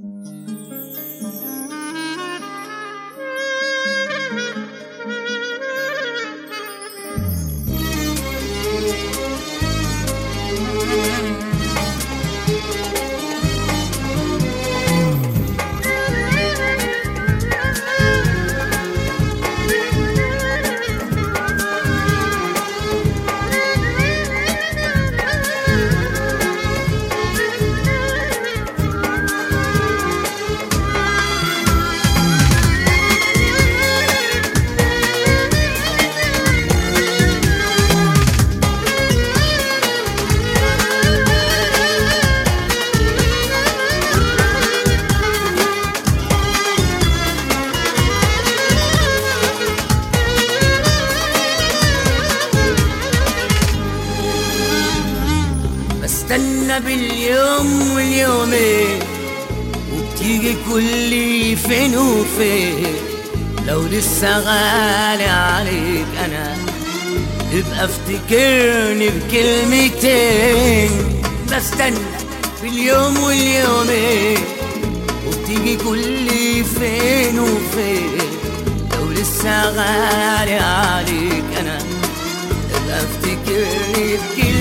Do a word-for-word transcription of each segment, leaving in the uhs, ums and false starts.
بستنى باليوم واليومين وبتيجي كل فين وفين. لو لسه غالي عليك انا ابقى افتكرني بكلمتين. بستنى باليوم واليومين وبتيجي كل فين وفين. لو لسه غالي عليك انا ابقى افتكرني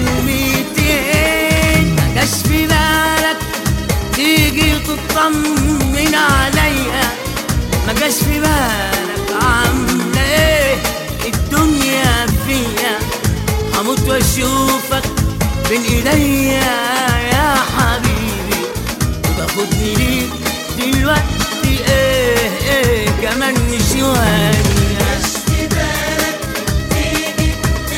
بكلمتين. مجاش في بالك تيجي تطمن عليا، مجاش في بالك عاملة ايه الدنيا فيا. هموت واشوفك بين ايديا يا حبيبي، وباخدني ليك دلوقتي ايه ايه كمان شوية. مجاش في بالك تيجي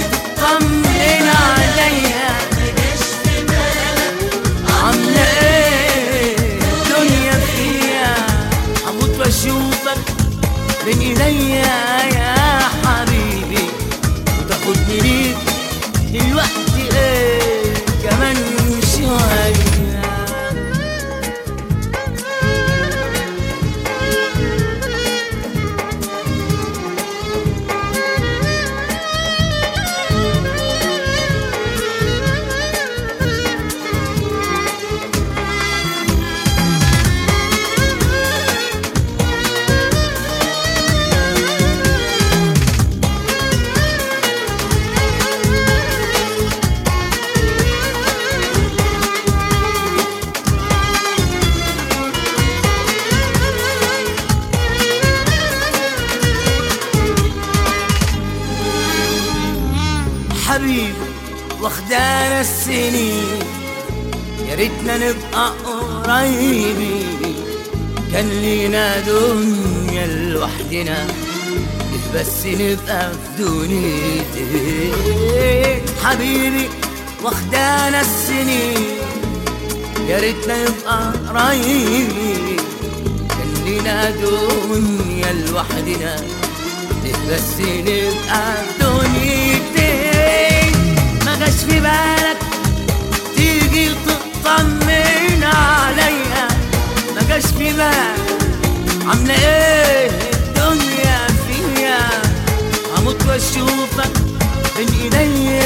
تطمن عليا، مجاش في بالك عاملة ايه الدنيا فيا. هموت واشوفك بين ايديا يا حبيبي، وتاخدني ليك دلوقتي ايه كمان شوية. حبيبي واخدانا السنين، يا ريتنا نبقى قريبين. كان لينا دنيا لوحدنا بس نبقى في دنيتين. حبيبي واخدانا السنين، يا ريتنا نبقى قريبين. كان لينا دنيا لوحدنا بس نبقى في دنيتين. مجاش في بالك تيجي تطمن عليا، مجاش في بالك عاملة ايه الدنيا فيا. هموت واشوفك بين ايديا